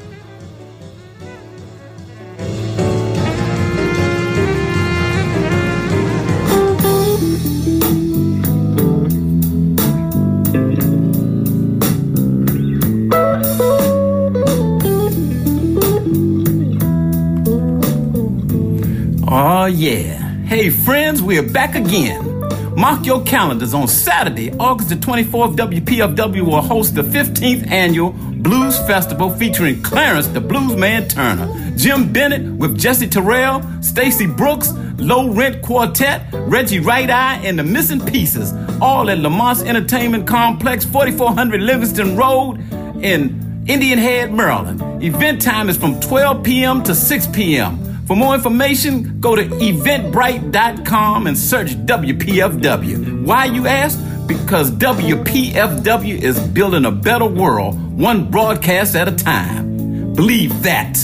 Oh, yeah. Hey, friends, we're back again. Mark your calendars on Saturday, August the twenty-fourth. W P F W will host the fifteenth Annual Blues Festival featuring Clarence the Bluesman Turner, Jim Bennett with Jesse Terrell, Stacey Brooks, Low Rent Quartet, Reggie Right Eye, and the Missing Pieces, all at Lamont's Entertainment Complex, forty-four hundred Livingston Road in Indian Head, Maryland. Event time is from twelve p.m. to six p.m. For more information, go to eventbrite dot com and search W P F W. Why, you ask? Because W P F W is building a better world, one broadcast at a time. Believe that.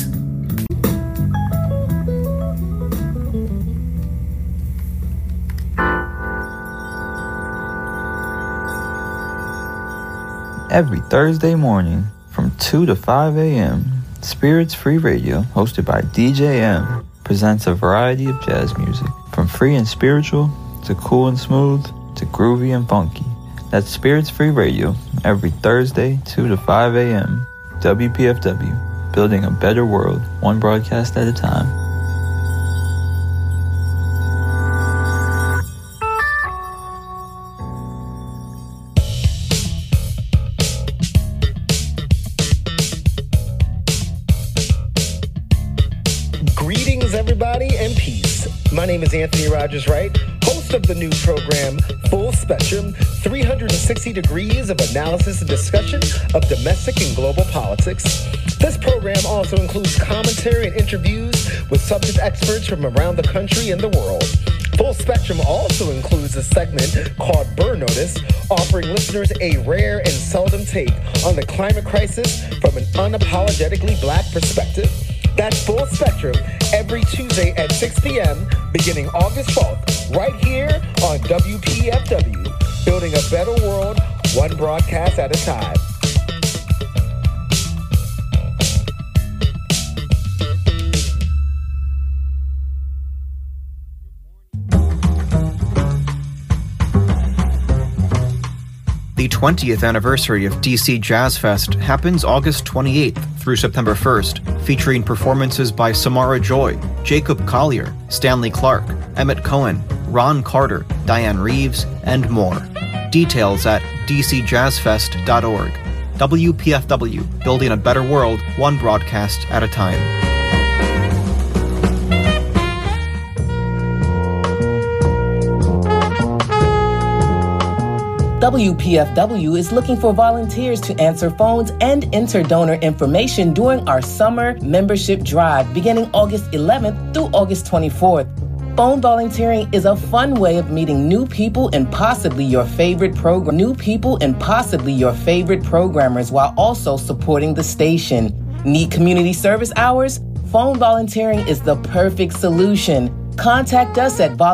Every Thursday morning from two to five a.m., Spirits Free Radio, hosted by D J M, presents a variety of jazz music, from free and spiritual to cool and smooth to groovy and funky. That's Spirits Free Radio, every Thursday, two to five a.m. W P F W, building a better world, one broadcast at a time. My name is Anthony Rogers Wright, host of the new program Full Spectrum, three hundred sixty degrees of analysis and discussion of domestic and global politics. This program also includes commentary and interviews with subject experts from around the country and the world. Full Spectrum also includes a segment called Burn Notice, offering listeners a rare and seldom take on the climate crisis from an unapologetically black perspective. That's Full Spectrum every Tuesday at six p.m. beginning August fourth, right here on W P F W, building a better world, one broadcast at a time. The twentieth anniversary of D C Jazz Fest happens August twenty-eighth through September first, featuring performances by Samara Joy, Jacob Collier, Stanley Clark, Emmett Cohen, Ron Carter, Diane Reeves, and more. Details at d c jazz fest dot org. W P F W, building a better world, one broadcast at a time. W P F W is looking for volunteers to answer phones and enter donor information during our summer membership drive beginning August eleventh through August twenty-fourth. Phone volunteering is a fun way of meeting new people and possibly your favorite program, new people and possibly your favorite programmers while also supporting the station. Need community service hours? Phone volunteering is the perfect solution. Contact us at vol-